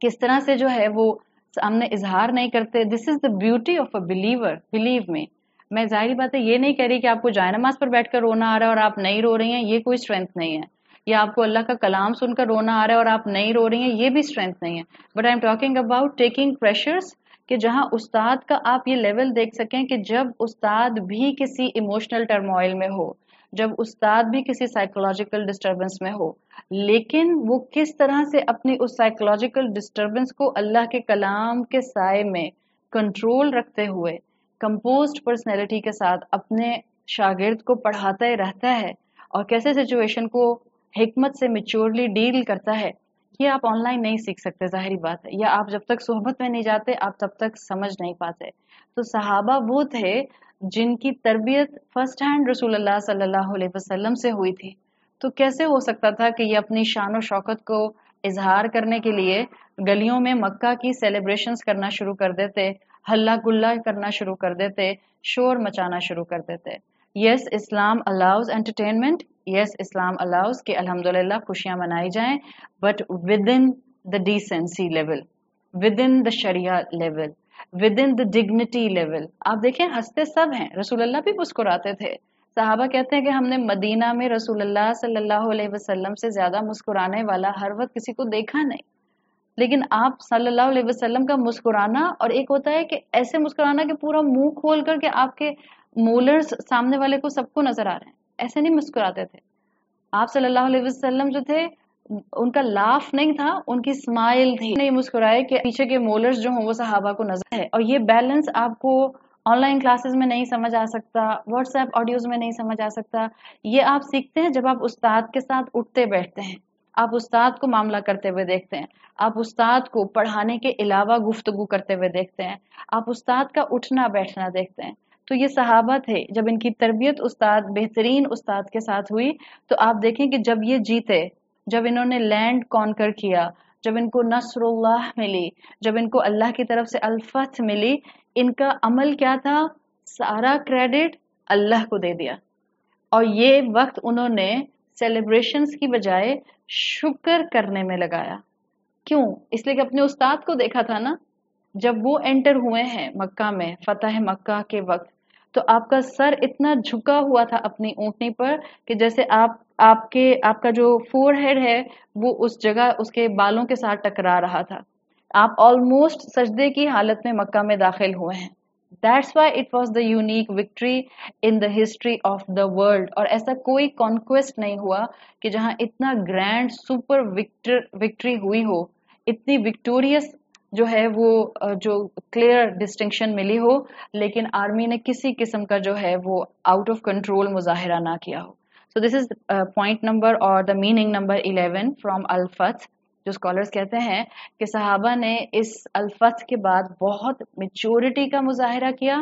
کس طرح سے جو ہے وہ سامنے اظہار نہیں کرتے. This is the beauty of a believer. Believe میں ظاہری بات ہے یہ نہیں کہہ رہی کہ آپ کو جائے نماز پر بیٹھ کر رونا آ رہا ہے اور آپ نہیں رو رہی ہیں, یہ کوئی اسٹرینتھ نہیں ہے. یا آپ کو اللہ کا کلام سن کر رونا آ رہا ہے اور آپ نہیں رو رہی ہیں, یہ بھی اسٹرینتھ نہیں ہے. But I am talking about taking pressures, کہ جہاں استاد کا آپ یہ لیول دیکھ سکیں کہ جب استاد بھی کسی ایموشنل ٹرموائل میں ہو, جب استاد بھی کسی سائیکولوجیکل ڈسٹربنس میں ہو, لیکن وہ کس طرح سے اپنی اس سائیکولوجیکل ڈسٹربنس کو اللہ کے کلام کے سائے میں کنٹرول رکھتے ہوئے کمپوزڈ پرسنالٹی کے ساتھ اپنے شاگرد کو پڑھاتا ہی رہتا ہے, اور کیسے سچویشن کو حکمت سے میچورلی ڈیل کرتا ہے, یہ آپ آن لائن نہیں سیکھ سکتے ظاہری بات ہے, یا آپ جب تک صحبت میں نہیں جاتے آپ تب تک سمجھ نہیں پاتے. تو صحابہ وہ تھے جن کی تربیت فرسٹ ہینڈ رسول اللہ صلی اللہ علیہ وسلم سے ہوئی تھی. تو کیسے ہو سکتا تھا کہ یہ اپنی شان و شوکت کو اظہار کرنے کے لیے گلیوں میں مکہ کی سیلیبریشنز کرنا شروع کر دیتے, ہلا گلا کرنا شروع کر دیتے, شور مچانا شروع کر دیتے. Yes Islam allows entertainment, yes Islam allows کہ الحمدللہ خوشیاں منائی جائیں, but with in the decency level, with in the sharia level, with in the dignity level. آپ دیکھیں ہنستے سب ہیں, رسول اللہ بھی مسکراتے تھے. صحابہ کہتے ہیں کہ ہم نے مدینہ میں رسول اللہ صلی اللہ علیہ وسلم سے زیادہ مسکرانے والا ہر وقت کسی کو دیکھا نہیں. لیکن آپ صلی اللہ علیہ وسلم کا مسکرانا, اور ایک ہوتا ہے کہ ایسے مسکرانا کہ پورا منہ کھول کر کے آپ کے مولرز سامنے والے کو سب کو نظر آ رہے ہیں, ایسے نہیں مسکراتے تھے. آپ صلی اللہ علیہ وسلم جو تھے ان کا لاف نہیں تھا, ان کی اسمائل تھی. نہیں مسکرائے کہ پیچھے کے مولرز جو ہوں وہ صحابہ کو نظر ہے. اور یہ بیلنس آپ کو آن لائن کلاسز میں نہیں سمجھ آ سکتا, واٹس ایپ آڈیوز میں نہیں سمجھ آ سکتا. یہ آپ سیکھتے ہیں جب آپ استاد کے ساتھ اٹھتے بیٹھتے ہیں, آپ استاد کو معاملہ کرتے ہوئے دیکھتے ہیں, آپ استاد کو پڑھانے کے علاوہ گفتگو کرتے ہوئے دیکھتے ہیں, آپ استاد کا اٹھنا بیٹھنا دیکھتے ہیں. تو یہ صحابہ تھے جب ان کی تربیت استاد, بہترین استاد کے ساتھ ہوئی, تو آپ دیکھیں کہ جب یہ جیتے, جب انہوں نے لینڈ کانکر کیا, جب ان کو نصر اللہ ملی, جب ان کو اللہ کی طرف سے الفتح ملی, ان کا عمل کیا تھا, سارا کریڈٹ اللہ کو دے دیا. اور یہ وقت انہوں نے سیلیبریشنز کی بجائے شکر کرنے میں لگایا. کیوں؟ اس لیے کہ اپنے استاد کو دیکھا تھا نا. جب وہ انٹر ہوئے ہیں مکہ میں فتح مکہ کے وقت, تو آپ کا سر اتنا جھکا ہوا تھا اپنی اونٹنی پر کہ جیسے آپ کا جو فور ہیڈ ہے وہ اس جگہ اس کے بالوں کے ساتھ ٹکرا رہا تھا. آپ آلموسٹ سجدے کی حالت میں مکہ میں داخل ہوئے ہیں. That's why it was the unique victory in the history of the world. اور ایسا کوئی conquest نہیں ہوا کہ جہاں اتنا گرینڈ سپر وکٹری ہوئی ہو, اتنی وکٹوریس جو ہے وہ جو کلیئر ڈسٹنکشن ملی ہو, لیکن آرمی نے کسی قسم کا جو ہے وہ آؤٹ آف کنٹرول مظاہرہ نہ کیا ہو. سو دس از پوائنٹ نمبر اور دا میننگ نمبر 11 فرام الفتح, جو اسکالرس کہتے ہیں کہ صحابہ نے اس الفتح کے بعد بہت میچورٹی کا مظاہرہ کیا,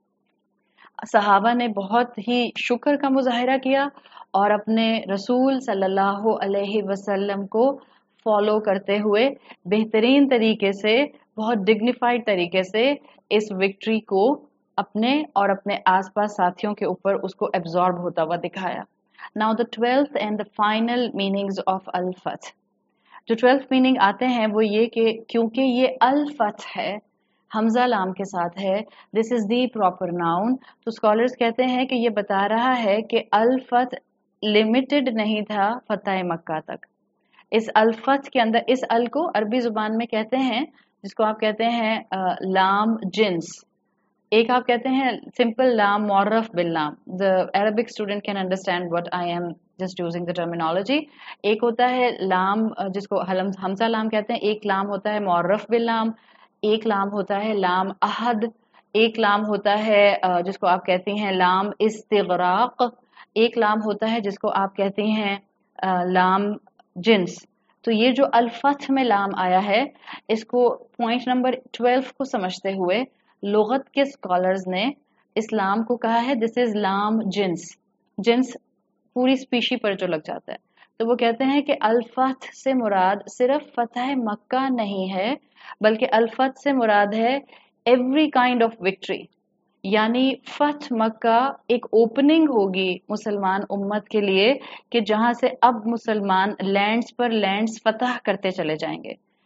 صحابہ نے بہت ہی شکر کا مظاہرہ کیا, اور اپنے رسول صلی اللہ علیہ وسلم کو فالو کرتے ہوئے بہترین طریقے سے, بہت ڈگنیفائڈ طریقے سے اس وکٹری کو اپنے اور اپنے آس پاس ساتھیوں کے اوپر اس کو ایبزارب ہوتا ہوا دکھایا. Now the 12th and the final meanings of الفتح. جو 12th میننگ آتے ہیں وہ یہ کہ کیونکہ یہ الفتح ہے, حمزہ لام کے ساتھ ہے, this is the proper noun, تو اسکالرس کہتے ہیں کہ یہ بتا رہا ہے کہ الفتح لمیٹڈ نہیں تھا فتح مکہ تک. اس الفتح کے اندر, اس ال کو عربی زبان میں کہتے ہیں جس کو آپ کہتے ہیں لام جنس. ایک آپ کہتے ہیں سمپل لام معرف باللام. The Arabic student can understand what I am just using the terminology. ایک ہوتا ہے لام جس کو حمزہ لام کہتے ہیں, ایک لام ہوتا ہے معرف باللام, ایک لام ہوتا ہے لام احد, ایک لام ہوتا ہے جس کو آپ کہتی ہیں لام استغراق, ایک لام ہوتا ہے جس کو آپ کہتی ہیں لام جنس. تو یہ جو الفتح میں لام آیا ہے, اس کو پوائنٹ نمبر 12 کو سمجھتے ہوئے لغت کے اسکالرز نے اسلام کو کہا ہے دس از لام جنس. جنس پوری اسپیشی پر جو لگ جاتا ہے, تو وہ کہتے ہیں کہ الفتح سے مراد صرف فتح مکہ نہیں ہے, بلکہ الفتح سے مراد ہے ایوری کائنڈ آف وکٹری. یعنی فتح مکہ ایک اوپننگ ہوگی مسلمان امت کے لیے کہ جہاں سے اب مسلمان لینڈز پر لینڈز فتح کرتے چلے جائیں گے.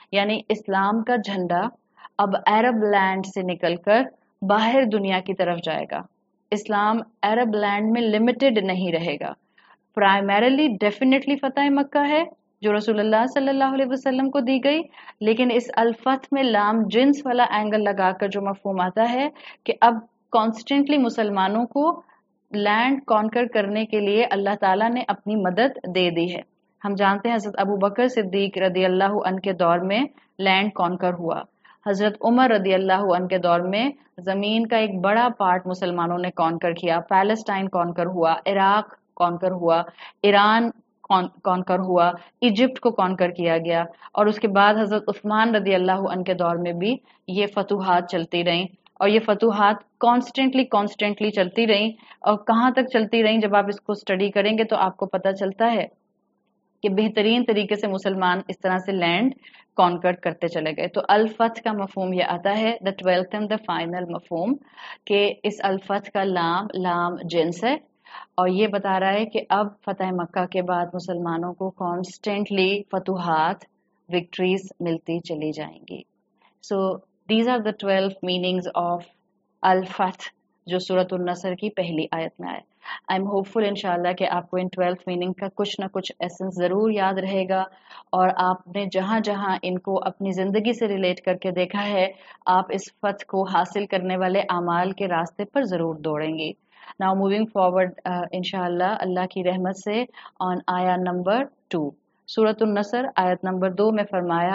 यानी इस्लाम का झंडा अब अरब लैंड से निकलकर बाहर दुनिया की तरफ जाएगा। इस्लाम अरब लैंड में लिमिटेड नहीं रहेगा। प्राइमरीली डेफिनेटली फतह मक्का है जो रसूलुल्लाह सल्लल्लाहु अलैहि वसल्लम को दी गई, लेकिन इस अल्फत में लाम जिन्स वाला एंगल लगाकर जो मफहूम आता है कि अब कॉन्स्टेंटली मुसलमानों को लैंड कॉन्कर करने के लिए अल्लाह ताला ने अपनी मदद दे दी है। हम जानते हैं हजरत अबू बकर सिद्दीक रदी अल्लाह अन के दौर में लैंड कॉन्कर हुआ। हजरत उमर रदी अल्लाह अन के दौर में जमीन का एक बड़ा पार्ट मुसलमानों ने कॉन्कर किया। पैलेस्टाइन कॉन्कर हुआ, इराक कॉन्कर हुआ, ईरान कॉन्कर हुआ, इजिप्ट को कॉन्कर किया गया, और उसके बाद हजरत उस्मान रदी अल्लाह अन के दौर में भी ये फतुहात चलती रहीं, और ये फतुहात कॉन्स्टेंटली चलती रहीं। और कहाँ तक चलती रहीं, जब आप इसको स्टडी करेंगे तो आपको पता चलता है कि बेहतरीन तरीके से मुसलमान इस तरह से लैंड कॉन्कर करते चले गए। तो अल-फथ का मफहूम ये आता है, the twelfth and the final मफहूम, कि इस अल-फथ का लाम जिन्स है, और ये बता रहा है कि अब फतह मक्का के बाद मुसलमानों को कॉन्स्टेंटली फतुहात, विक्ट्रीज मिलती चली जाएंगी। So these are the 12 meanings of अल-फथ जो सूरत उन-नसर की पहली आयत में आए। आई एम होपफुल इंशाल्लाह कि आपको इन 12 मीनिंग का कुछ ना कुछ एसेंस ज़रूर याद रहेगा, और आपने जहाँ जहाँ इनको अपनी ज़िंदगी से रिलेट करके देखा है, आप इस फतह को हासिल करने वाले आमाल के रास्ते पर ज़रूर दौड़ेंगी। नाउ मूविंग फॉरवर्ड इंशाल्लाह अल्लाह की रहमत से ऑन आया नंबर 2, सूरत उन-नसर आयत नंबर 2 में फरमाया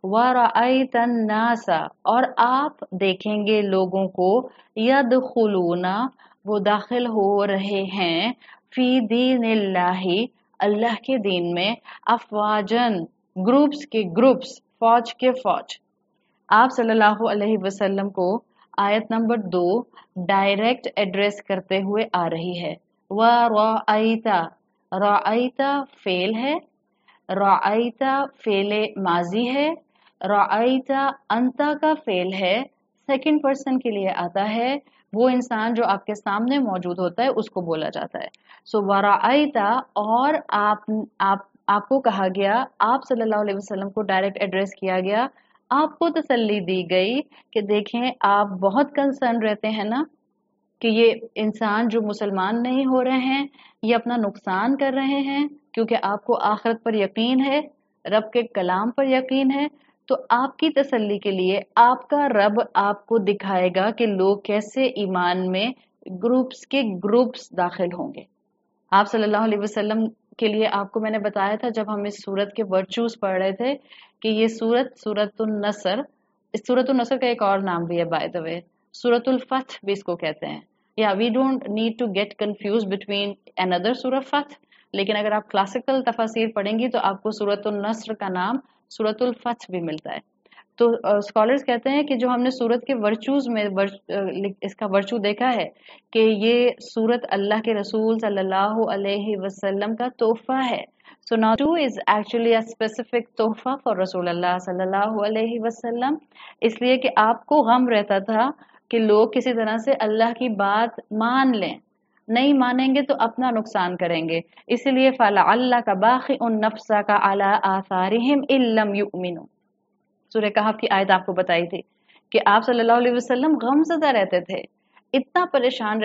वरअयतन नासा, और आप देखेंगे लोगों को, यदखुलूना वो दाखिल हो रहे हैं, फी दीनिल्लाही अल्लाह के दीन में, अफवाजन ग्रुप्स के ग्रुप्स, फौज के फौज। आप सल्लल्लाहु अलैहि वसल्लम को आयत नंबर 2 डायरेक्ट एड्रेस करते हुए आ रही है। वरअयता, रअयता फेल है, रअयता फेले माजी है, रअयता अंता का फेल है, सेकंड पर्सन के लिए आता है, वो इंसान जो आपके सामने मौजूद होता है उसको बोला जाता है। सो वरअयता, और आपको कहा गया, आप सल्लल्लाहु अलैहि वसल्लम को डायरेक्ट एड्रेस किया गया, आपको तसल्ली दी गई कि देखें आप बहुत कंसर्न रहते हैं ना कि ये इंसान जो मुसलमान नहीं हो रहे हैं ये अपना नुकसान कर रहे हैं, क्योंकि आपको आखिरत पर यकीन है, रब के कलाम पर यकीन है। तो आपकी तसल्ली के लिए आपका रब आपको दिखाएगा कि लोग कैसे ईमान में ग्रुप्स के ग्रुप्स दाखिल होंगे। आप सल्लल्लाहु अलैहि वसल्लम के लिए आपको मैंने बताया था जब हम इस सूरत के वर्चूज पढ़ रहे थे कि ये सूरतुन नसर, इस सूरतुन नसर का एक और नाम भी है बाय द वे, सूरतुल फथ भी इसको कहते हैं। या we don't need to get confuse between another सूरत फथ, लेकिन अगर आप क्लासिकल तफासिर पढ़ेंगी तो आपको सूरतुन नसर का नाम सूरतुल फथ भी मिलता है। तो स्कॉलर्स कहते हैं कि जो हमने सूरत के वर्चूज में इसका वर्चू देखा है कि ये सूरत अल्लाह के रसूल सल्लल्लाहु अलैहि वसल्लम का तोहफा है। So now 2 is actually a specific तोहफा फॉर रसूलुल्लाह सल्लल्लाहु अलैहि वसल्लम, इसलिए कि आपको गम रहता था कि लोग किसी तरह से अल्लाह की बात मान लें, नहीं मानेंगे तो अपना नुकसान करेंगे, इसलिए फलअल्ला का बाखिउन नफ्सा का अला आसारिहिम इल्लम युमिनु, सूरह कहफ की आयत आपको बताई थी कि आप सल्लल्लाहु अलैहि वसल्लम गमज़दा रहते थे, इतना परेशान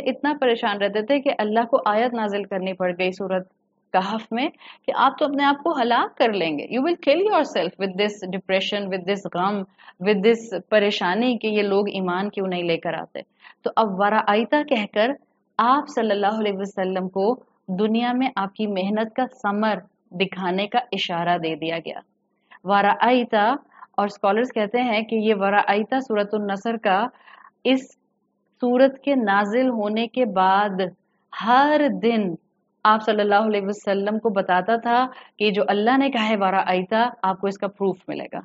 रहते थे कि अल्लाह को आयत नाजिल करनी पड़ गई सूरत कहफ में कि आप तो अपने आप को हलाक कर लेंगे, you will kill yourself with this depression, with this गम, विद दिस परेशानी कि ये लोग ईमान क्यों नहीं लेकर आते। तो अब वराइता कहकर आप सल्लल्लाहु अलैहि वसल्लम को दुनिया में आपकी मेहनत का समर दिखाने का इशारा दे दिया गया। वराइता, और स्कॉलर्स कहते हैं कि ये वराइता सूरतुन नसर का इस सूरत के नाजिल होने के बाद हर दिन आप सल्लल्लाहु अलैहि वसल्लम को बताता था कि जो अल्लाह ने कहा है वराइता, आपको इसका प्रूफ मिलेगा।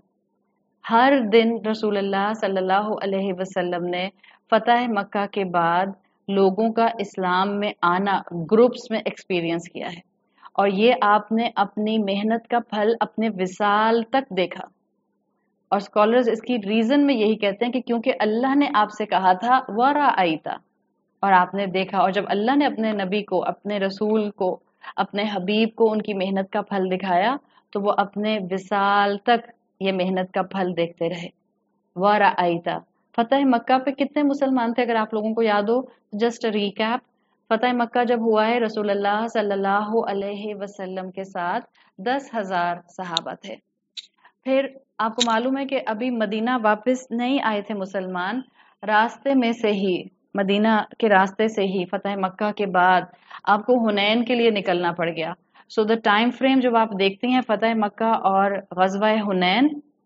हर दिन रसूलुल्लाह सल्लल्लाहु अलैहि वसल्लम ने फतह मक्का के बाद लोगों का इस्लाम में आना ग्रुप्स में एक्सपीरियंस किया है, और ये आपने अपनी मेहनत का फल अपने विसाल तक देखा। और स्कॉलर्स इसकी रीजन में यही कहते हैं कि क्योंकि अल्लाह ने आपसे कहा था वराइता, और आपने देखा, और जब अल्लाह ने अपने नबी को, अपने रसूल को, अपने हबीब को उनकी मेहनत का फल दिखाया तो वो अपने विसाल तक ये मेहनत का फल देखते रहे। वराइता, फतह मक्का पे कितने मुसलमान थे अगर आप लोगों को याद हो? जस्ट रिकैप, फतह मक्का जब हुआ है रसूलुल्लाह सल्लल्लाहु अलैहि वसल्लम के साथ 10,000 सहाबा थे। फिर आपको मालूम है कि अभी मदीना वापस नहीं आए थे मुसलमान, रास्ते में से ही, मदीना के रास्ते से ही फतह मक्का के बाद आपको हुनैन के लिए निकलना पड़ गया। सो द टाइम फ्रेम जब आप देखती हैं फतह मक्का और गज़वा हुनैन,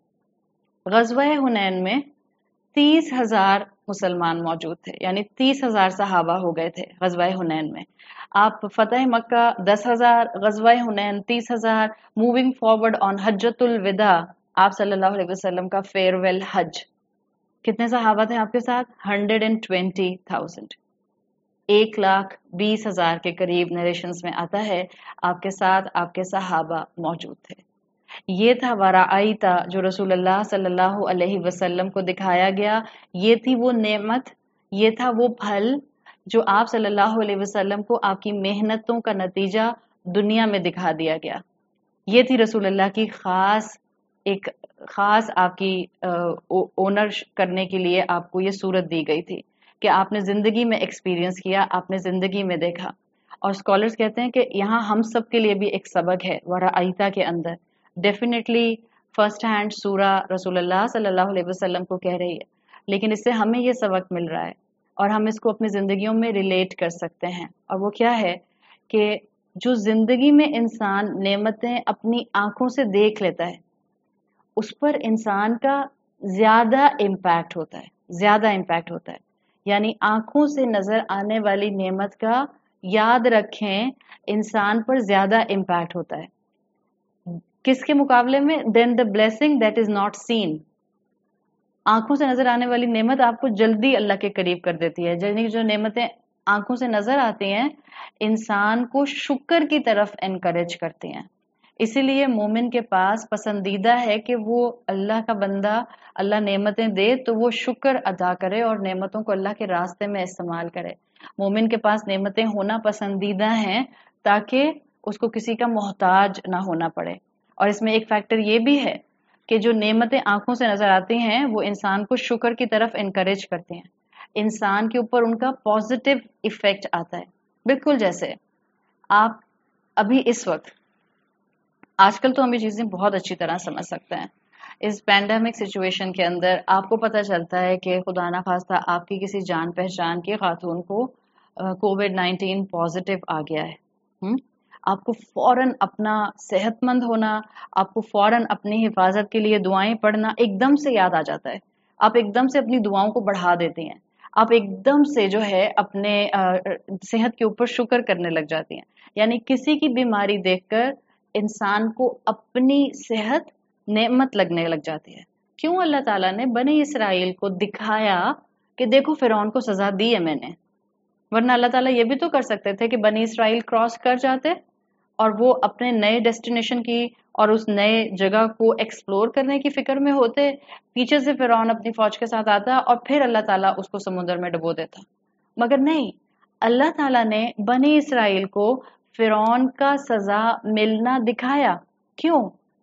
गज़वा हुनैन में 30,000 मुसलमान मौजूद थे, यानी 30,000 सहाबा हो गए थे गज़वा हुनैन में। आप फतह मक्का 10,000, गज़वा हुनैन 30,000, मूविंग फॉरवर्ड ऑन हज्जतुल विदा, आप सल्लल्लाहु अलैहि वसल्लम का फेयरवेल हज, कितने सहाबा थे आपके साथ? 120,000, 1,20,000 के करीब नरेशंस में आता है आपके साथ आपके सहाबा मौजूद थे। ये था वराइता जो रसूलुल्लाह सल्लल्लाहु अलैहि वसल्लम को दिखाया गया। ये थी वो नेमत, ये था वो फल जो आप सल्लल्लाहु अलैहि वसल्लम को आपकी मेहनतों का नतीजा दुनिया में दिखा दिया गया। ये थी रसूलुल्लाह की एक खास आपकी ओनर करने के लिए आपको ये सूरत दी गई थी कि आपने जिंदगी में एक्सपीरियंस किया, आपने जिंदगी में देखा। और स्कॉलर्स कहते हैं कि यहाँ हम सब के लिए भी एक सबक है वराइता के अंदर। डेफिनेटली फर्स्ट हैंड सूरा रसूलुल्लाह सल्लल्लाहु अलैहि वसल्लम को कह रही है, लेकिन इससे हमें ये सबक मिल रहा है और हम इसको अपनी जिंदगियों में रिलेट कर सकते हैं। और वो क्या है कि जो जिंदगी में इंसान नेमतें अपनी आंखों से देख लेता है, उस पर इंसान का ज्यादा इम्पैक्ट होता है, ज्यादा इम्पैक्ट होता है। यानी आंखों से नजर आने वाली नेमत का याद रखें, इंसान पर ज्यादा इम्पैक्ट होता है किसके मुकाबले में? Then the blessing that is not seen. आंखों से नजर आने वाली नेमत आपको जल्दी अल्लाह के करीब कर देती है। यानी जो नेमतें आंखों से नजर आती हैं इंसान को शुक्र की तरफ एनकरेज करती हैं। इसीलिए मोमिन के पास पसंदीदा है कि वो अल्लाह का बंदा, अल्लाह नेमतें दे तो वो शुक्र अदा करे और नेमतों को अल्लाह के रास्ते में इस्तेमाल करे। मोमिन के पास नेमतें होना पसंदीदा हैं ताकि उसको किसी का मोहताज ना होना पड़े। और इसमें एक फैक्टर ये भी है कि जो नेमतें आंखों से नजर आती हैं वो इंसान को शुक्र की तरफ इनकरेज करती हैं, इंसान के ऊपर उनका पॉजिटिव इफेक्ट आता है। बिल्कुल जैसे आप अभी इस वक्त, आजकल तो हम ये चीजें बहुत अच्छी तरह समझ सकते हैं। इस पैंडेमिक सिचुएशन के अंदर आपको पता चलता है कि खुदा ना खास्ता आपकी किसी जान पहचान की खातून को कोविड-19 पॉजिटिव आ गया है। आपको फौरन अपना सेहतमंद होना, आपको फौरन अपनी हिफाजत के लिए दुआएं पढ़ना एकदम से याद आ जाता है। आप एकदम से अपनी दुआओं को बढ़ा देती हैं, आप एकदम से जो है अपने सेहत के ऊपर शुक्र करने लग जाती हैं। यानी किसी की बीमारी देखकर इंसान को अपनी सेहत नेमत लगने लग जाती है। क्यों? अल्लाह ताला ने बनी इसराइल को दिखाया कि देखो फिरौन को सजा दी है मैंने। वरना अल्लाह ताला ये भी तो कर सकते थे कि बनी इसराइल क्रॉस कर जाते और वो अपने नए डेस्टिनेशन की और उस नए जगह को एक्सप्लोर करने की फिक्र में होते, पीछे से फिरौन अपनी फौज के साथ आता और फिर अल्लाह ताला उसको समुद्र में डुबो देता। मगर नहीं, अल्लाह ताला ने बनी इसराइल को फिरौन का सजा मिलना दिखाया। क्यों?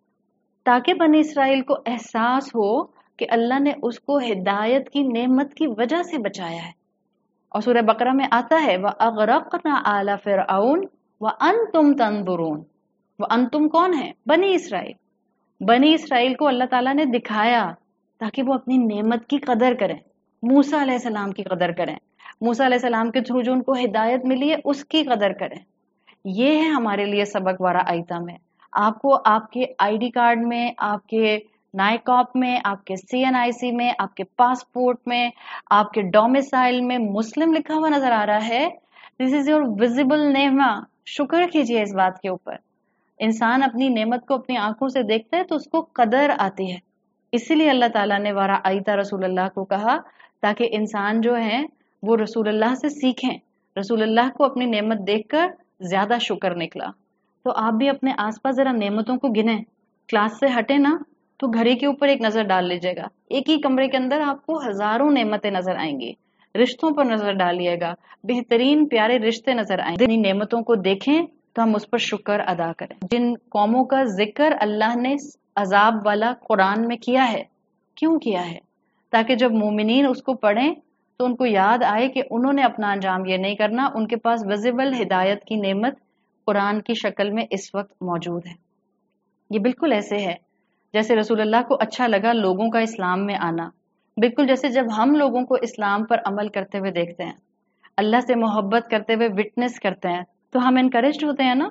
ताकि बनी इसराइल को एहसास हो कि अल्लाह ने उसको हिदायत की नेमत की वजह से बचाया है। और सूरह बकरा में आता है व अगरकना आला फिरऔन व अंतुम तंजुरून। वो अंतुम कौन है? बनी इसराइल। बनी इसराइल को अल्लाह ताला ने दिखाया ताकि वो अपनी नेमत की कदर करें, मूसा अलैहिस्सलाम की कदर करें, मूसा अलैहिस्सलाम के थ्रू जो उनको हिदायत मिली है उसकी कदर करें। ये है हमारे लिए सबक वराइता में। आपको आपके आईडी कार्ड में, आपके नाइकॉप में, आपके सीएनआईसी में, आपके पासपोर्ट में, आपके डोमिसाइल में मुस्लिम लिखा हुआ नजर आ रहा है। दिस इज योर विजिबल नेमा। शुक्र कीजिए इस बात के ऊपर। इंसान अपनी नेमत को अपनी आंखों से देखता है तो उसको कदर आती है। इसीलिए अल्लाह ताला ने वराइता रसूलुल्लाह को कहा ताकि इंसान जो है वो रसूलुल्लाह से सीखें, रसूलुल्लाह को अपनी नेमत देखकर ज्यादा शुक्र निकला। तो आप भी अपने आसपास जरा नेमतों को गिने। क्लास से हटे ना तो घड़ी के ऊपर एक नजर डाल लीजिएगा। एक ही कमरे के अंदर आपको हजारों नेमतें नजर आएंगी। रिश्तों पर नजर डालिएगा, बेहतरीन प्यारे रिश्ते नजर आएंगे। इन नेमतों को देखें तो हम उस पर शुक्र अदा करें। जिन कौमों का जिक्र अल्लाह ने عذاب والا قرآن میں کیا ہے. کیوں کیا ہے؟ تاکہ جب مومنین اس کو پڑھیں تو ان کو یاد آئے کہ انہوں نے اپنا انجام یہ نہیں کرنا، ان کے پاس ویزیبل ہدایت کی نعمت قرآن کی شکل میں اس وقت موجود ہے. یہ بالکل ایسے ہے جیسے رسول اللہ کو اچھا لگا لوگوں کا اسلام میں آنا، بالکل جیسے جب ہم لوگوں کو اسلام پر عمل کرتے ہوئے دیکھتے ہیں، اللہ سے محبت کرتے ہوئے وٹنس کرتے ہیں، تو ہم انکریجڈ ہوتے ہیں نا.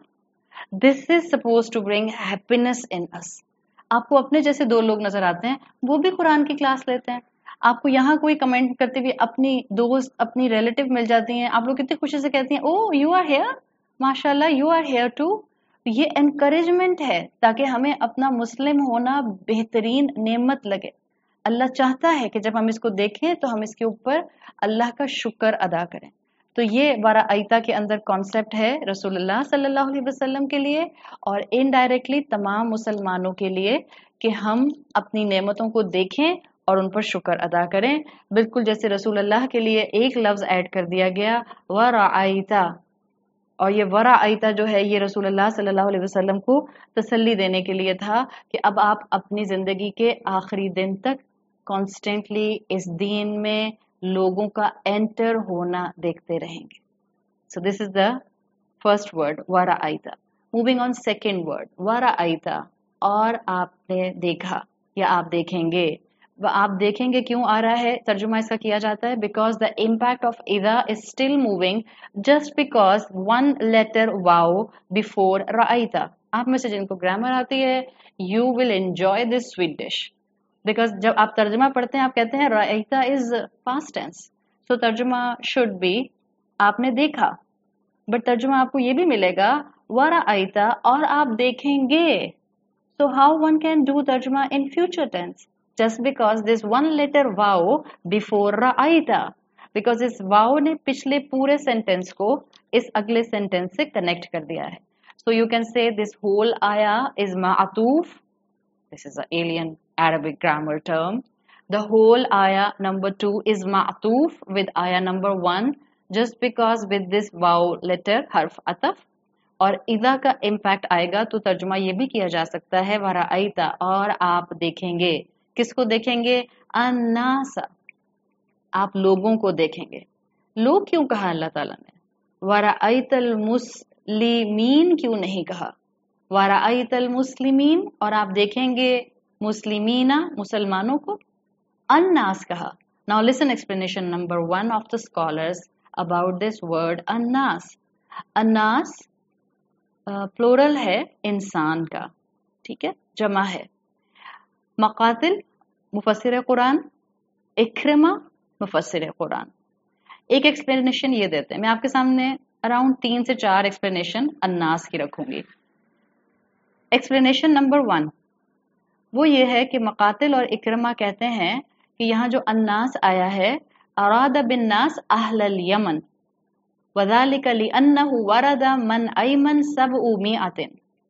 This is suppose to bring happiness in us. آپ کو اپنے جیسے دو لوگ نظر آتے ہیں، وہ بھی قرآن کی کلاس لیتے ہیں. آپ کو یہاں کوئی کمنٹ کرتے ہوئے اپنی دوست اپنی ریلیٹو مل جاتی ہیں، آپ لوگ کتنی خوشی سے کہتی ہیں او یو آر ہیئر، ماشاء اللہ یو آر ہیئر ٹو. یہ انکریجمنٹ ہے تاکہ ہمیں اپنا مسلم ہونا بہترین نعمت لگے. اللہ چاہتا ہے کہ جب ہم اس کو دیکھیں تو ہم اس کے اوپر اللہ کا شکر ادا کریں. تو یہ بارہ آیتہ کے اندر کانسیپٹ ہے رسول اللہ صلی اللہ علیہ وسلم کے لیے اور انڈائریکٹلی تمام مسلمانوں کے لیے کہ ہم اپنی نعمتوں کو دیکھیں اور ان پر شکر ادا کریں. بالکل جیسے رسول اللہ کے لیے ایک لفظ ایڈ کر دیا گیا ورعیتا، اور یہ ورعیتا جو ہے یہ رسول اللہ صلی اللہ علیہ وسلم کو تسلی دینے کے لیے تھا کہ اب آپ اپنی زندگی کے آخری دن تک کانسٹنٹلی اس دین میں لوگوں کا انٹر ہونا دیکھتے رہیں گے. So this is the first word ورعیتا. موونگ آن سیکنڈ ورڈ ورعیتا، اور آپ نے دیکھا یا آپ دیکھیں گے. آپ دیکھیں گے کیوں آ رہا ہے ترجمہ اس کا کیا جاتا ہے؟ بیکاز دا امپیکٹ آف اذا is still moving just because one letter واو بفور رعیتا. آپ میں سے جن کو گرامر آتی ہے you will enjoy this sweet dish, because جب آپ ترجمہ پڑھتے ہیں آپ کہتے ہیں رعیتا از پاسٹ ٹینس، سو ترجمہ شوڈ بی آپ نے دیکھا، بٹ ترجمہ آپ کو یہ بھی ملے گا ورعیتا اور آپ دیکھیں گے. So how one can do tarjuma in future tense? Just because this one letter wow before ra'aita. Because us wow نے پچھلے پورے sentence کو اس اگلے sentence سے connect کر دیا ہے. So you can say this whole ayah is ma'atuf. This is an alien Arabic grammar term. The whole ayah number 2 is ma'atuf with ayah number 1 just because with this wow letter harf ataf. اور اذا کا impact آئے گا تو ترجمہ یہ بھی کیا جا سکتا ہے ورعیتا، اور آپ دیکھیں گے. کس کو دیکھیں گے؟ الناس، آپ لوگوں کو دیکھیں گے. لوگ کیوں کہا اللہ تعالیٰ نے؟ ورعیت المسلمین کیوں نہیں کہا؟ ورعیت المسلمین، اور آپ دیکھیں گے مسلمین مسلمانوں کو. الناس کہا. Now listen explanation number 1 of the scholars about this word الناس. الناس پلورل ہے انسان کا، ٹھیک ہے، جمع ہے. مقاتل مفسر قرآن، اکرمہ مفسر قرآن. ایک ایکسپلینیشن یہ دیتے ہیں، میں آپ کے سامنے اراؤنڈ 3 سے 4 ایکسپلینیشن الناس کی رکھوں گی. ایکسپلینیشن نمبر 1 وہ یہ ہے کہ مقاتل اور اکرمہ کہتے ہیں کہ یہاں جو الناس آیا ہے اراد بالناس اہل الیمن وَذَلِكَ لِأَنَّهُ وَرَدَ مَنْ أَيْمَنْ سَبْعُمِائَةٍ.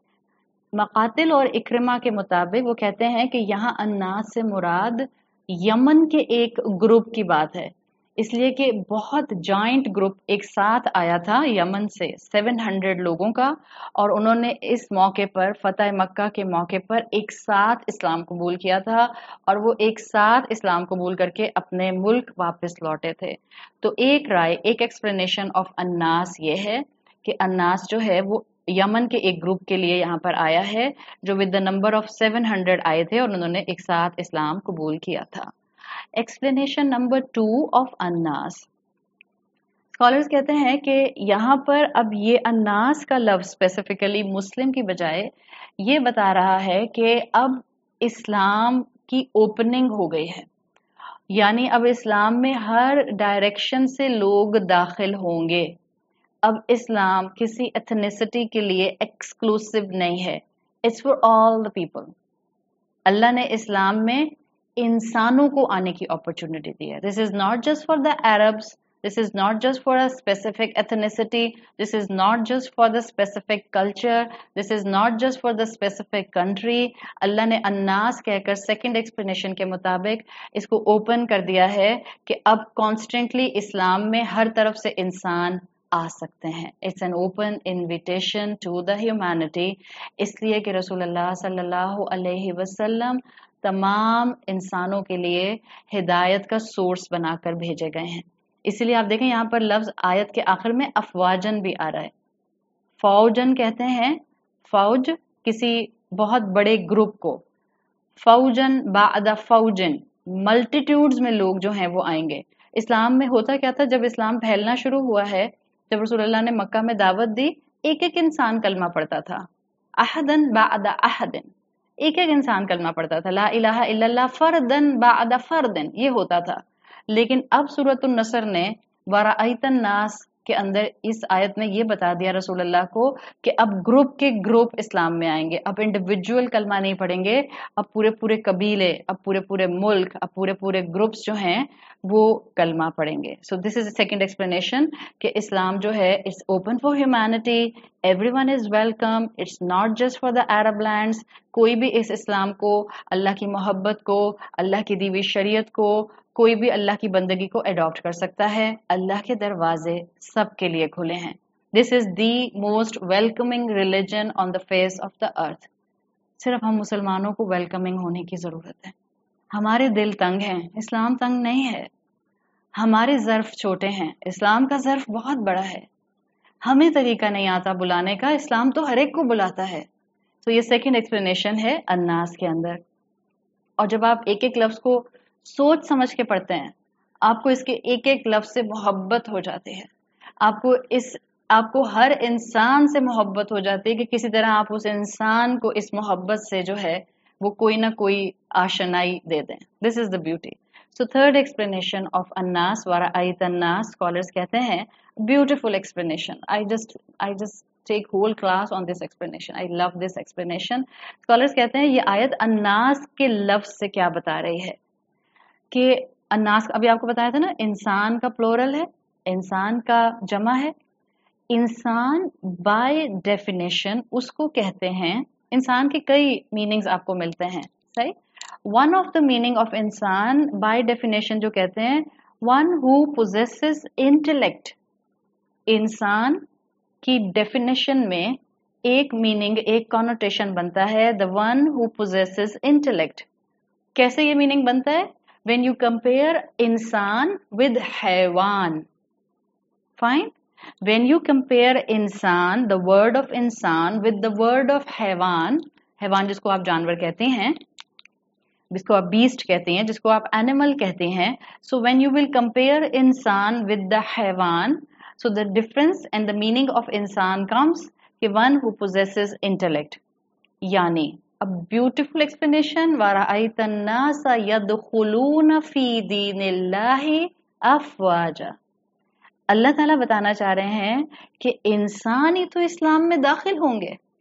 مقاتل اور اکرمہ کے مطابق وہ کہتے ہیں کہ یہاں الناس سے مراد یمن کے ایک گروپ کی بات ہے، اس لیے کہ بہت جوائنٹ گروپ ایک ساتھ آیا تھا یمن سے 700 لوگوں کا، اور انہوں نے اس موقع پر فتح مکہ کے موقع پر ایک ساتھ اسلام قبول کیا تھا، اور وہ ایک ساتھ اسلام قبول کر کے اپنے ملک واپس لوٹے تھے. تو ایک رائے، ایک ایکسپلینیشن آف الناس یہ ہے کہ الناس جو ہے وہ یمن کے ایک گروپ کے لیے یہاں پر آیا ہے جو ود دا نمبر آف 700 آئے تھے اور انہوں نے ایک ساتھ اسلام قبول کیا تھا. ایکسپلینیشن نمبر 2 آف الناس، اسکالرز کہتے ہیں کہ یہاں پر اب یہ الناس کا لفظ اسپیسیفکلی مسلم کی بجائے یہ بتا رہا ہے کہ اب اسلام کی اوپننگ ہو گئی ہے، یعنی اب اسلام میں ہر ڈائریکشن سے لوگ داخل ہوں گے. اب اسلام کسی ایتھنیسٹی کے لیے ایکسکلوسیو نہیں ہے، it's for all the people. اللہ نے اسلام میں انسانوں کو آنے کی اپرچونٹی دی ہے. This is not just for the Arabs, this is not just for a specific ethnicity, this is not just for the specific culture, this is not just for the specific country. اللہ نے الناس کہہ کر second explanation کے مطابق اس کو open کر دیا ہے کہ اب کانسٹنٹلی اسلام میں ہر طرف سے انسان आ सकते हैं. It's an open invitation to the humanity, इसलिए कि रसूलुल्लाह सल्लल्लाहु अलैहि वसल्लम तमाम इंसानों के लिए हिदायत का सोर्स बनाकर भेजे गए हैं. इसीलिए आप देखें यहाँ पर लफ्ज आयत के आखिर में अफवाजन भी आ रहा है. फौजन कहते हैं, फौज किसी बहुत बड़े ग्रुप को, फौजन बादा फौजन, मल्टीट्यूड्स में लोग जो हैं वो आएंगे. इस्लाम में होता क्या था, जब इस्लाम फैलना शुरू हुआ है, जब रसूलुल्लाह ने मक्का में दावत दी, एक एक इंसान कलमा पढ़ता था. अहदन बादा अहदन, एक एक इंसान कलमा पढ़ता था. ला इलाहा इल्लल्लाह फरदन बादा फरदन, ये होता था. लेकिन अब सूरतुन नसर ने वराइतन नास के अंदर इस आयत में ये बता दिया रसूलुल्लाह को कि अब ग्रुप के ग्रुप इस्लाम में आएंगे. अब इंडिविजुअल कलमा नहीं पढ़ेंगे, अब पूरे पूरे कबीले, अब पूरे पूरे मुल्क, अब पूरे पूरे ग्रुप्स जो हैं वो कलमा पढ़ेंगे. So this is the second explanation कि इस्लाम जो है it's open for humanity, everyone is welcome, it's not just for the Arab lands. कोई भी इस इस्लाम को, अल्लाह की मोहब्बत को, अल्लाह की दी हुई शरीयत को, कोई भी अल्लाह की बंदगी को अडॉप्ट कर सकता है. अल्लाह के दरवाजे सबके लिए खुले हैं. This is the most welcoming religion on the face of the earth. सिर्फ हम मुसलमानों को वेलकमिंग होने की जरूरत है. हमारे दिल तंग हैं, इस्लाम तंग नहीं है. हमारे ज़र्फ छोटे हैं, इस्लाम का ज़र्फ बहुत बड़ा है. हमें तरीका नहीं आता बुलाने का, इस्लाम तो हर एक को बुलाता है. तो ये सेकंड एक्सप्लेनेशन है अन्नास के अंदर. और जब आप एक एक लफ्ज को सोच समझ के पढ़ते हैं, आपको इसके एक एक लफ्ज से मोहब्बत हो जाती है. आपको हर इंसान से मोहब्बत हो जाती है कि किसी तरह आप उस इंसान को इस मोहब्बत से जो है वो कोई ना कोई आशनाई दे दें. This is the beauty. So third explanation of अन्नास वराइत अन्नास, स्कॉलर्स कहते हैं beautiful explanation. I just take whole class on this explanation. I love this explanation. Scholars कहते हैं ये आयत अन्नास के लफ्ज से क्या बता रही है कि अन्नास, अभी आपको बताया था ना, इंसान का प्लोरल है, इंसान का जमा है. इंसान बाय डेफिनेशन उसको कहते हैं, इंसान के कई मीनिंग्स आपको मिलते हैं, सही. One of the meaning of इंसान बाय डेफिनेशन जो कहते हैं, वन हु पोजेसेस इंटेलेक्ट. इंसान की डेफिनेशन में एक मीनिंग, एक कॉनोटेशन बनता है, the one who possesses intellect. कैसे ये मीनिंग बनता है? When you compare इंसान with हैवान, fine. When you compare इंसान, the word of इंसान with the word of हैवान, हैवान जिसको आप जानवर कहते हैं, जिसको आप beast कहते हैं, जिसको आप animal कहते हैं. So when you will compare इंसान with the हैवान, so the difference and the meaning of इंसान comes कि one who possesses intellect. यानी a beautiful explanation, वराइतन नास यदखुलून फी दीनिल्लाहि अफवाजा. अल्लाह ताला बताना चाह रहे हैं कि इंसान ही तो इस्लाम में दाखिल होंगे.